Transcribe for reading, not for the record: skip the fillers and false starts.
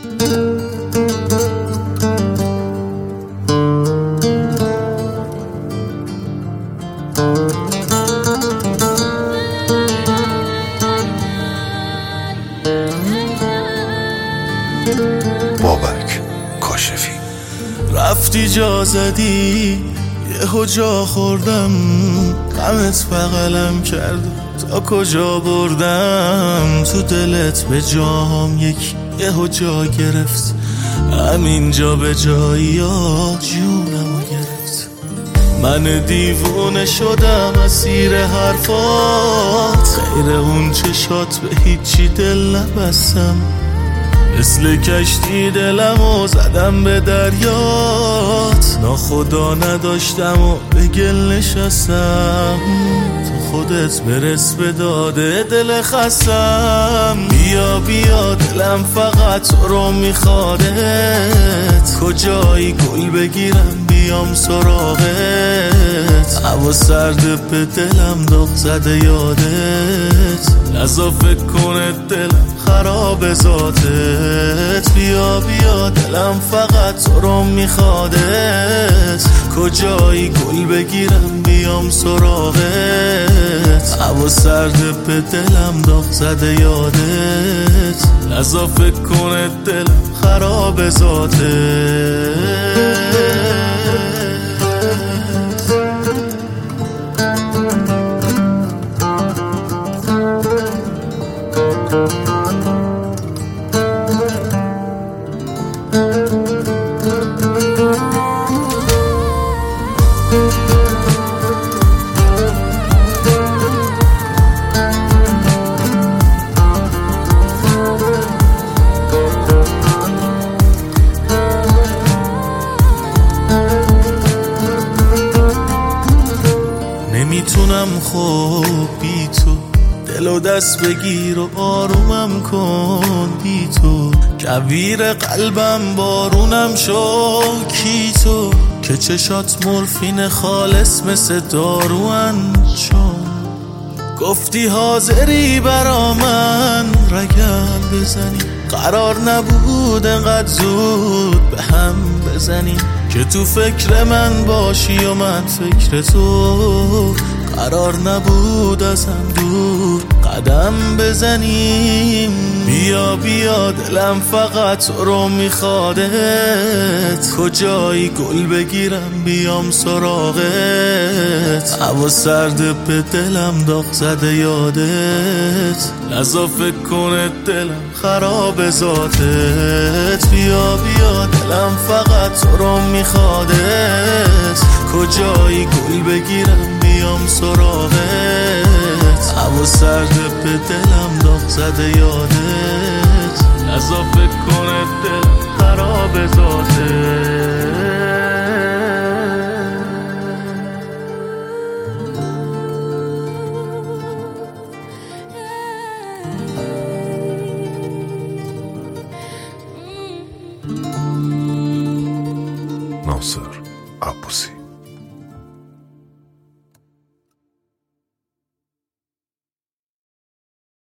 بابک کاشفی. رفتی جا زدی یهو جا خوردم، غمت بغلم کرد تا کجا بردم، تو دلت به جام یهو جا گرفت، همینجا به جایی جونمو گرفت. من دیوونه شدم اسیر حرفات، غیر اون چشات به هیچی دل نبستم، مثل کشتی دلمو زدم به دریات، ناخدا نداشتم و به گل نشستم، تو خودت برس به داده دل خستم. بیا بیا دلم فقط تو رو میخوادت، کجایی گل بگیرم بیام سراغت، هوا سرد به دلم داغ زده یادت، نزا فکر کنه دلم خراب ذاتت. بیا بیا دلم فقط تو رو میخوادت، کجایی گل بگیرم بیام سراغت، هوا سرد به دلم داغ زده یادت، نزا فکر کنه دلم خراب ذاتت. نمیتونم خوب بی تو، دل و دست بگیر و آرومم کن بی تو، کویر قلبم بارونم شو کی تو، که چشات مورفین خالص مثل داروان، چون گفتی حاضری برا من رگم بزنی، قرار نبود انقدر زود به هم بزنی، که تو فکر من باشی و من فکر تو، قرار نبود ازم دور قدم بزنیم. بیا بیا دلم فقط تو رو میخوادت، کجایی گل بگیرم بیام سراغت، هوا سرد به دلم داغ زده یادت، نزا فکر کنه دلم خراب ذاتت. بیا بیا دلم فقط تو رو میخوادت، کجایی گل بگیرم بیام سراغت، هوا سرد به دلم داغ زده یادت، نزا فکر کنه دلم خراب ذاتت. ناصر عباسی.